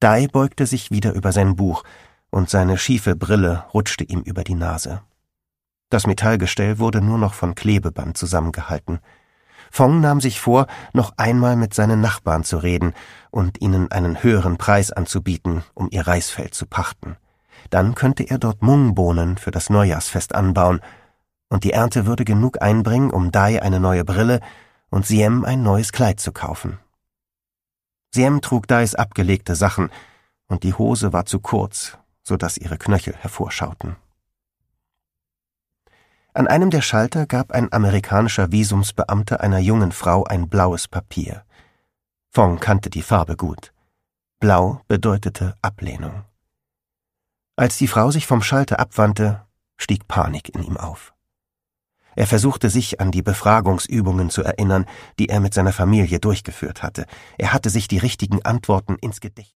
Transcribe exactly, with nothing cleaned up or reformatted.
Dai beugte sich wieder über sein Buch, und seine schiefe Brille rutschte ihm über die Nase. Das Metallgestell wurde nur noch von Klebeband zusammengehalten. Phong nahm sich vor, noch einmal mit seinen Nachbarn zu reden und ihnen einen höheren Preis anzubieten, um ihr Reisfeld zu pachten. Dann könnte er dort Mungbohnen für das Neujahrsfest anbauen, und die Ernte würde genug einbringen, um Dai eine neue Brille und Siem ein neues Kleid zu kaufen. Siem trug Dais abgelegte Sachen, und die Hose war zu kurz, so dass ihre Knöchel hervorschauten. An einem der Schalter gab ein amerikanischer Visumsbeamter einer jungen Frau ein blaues Papier. Phong kannte die Farbe gut. Blau bedeutete Ablehnung. Als die Frau sich vom Schalter abwandte, stieg Panik in ihm auf. Er versuchte sich an die Befragungsübungen zu erinnern, die er mit seiner Familie durchgeführt hatte. Er hatte sich die richtigen Antworten ins Gedächtnis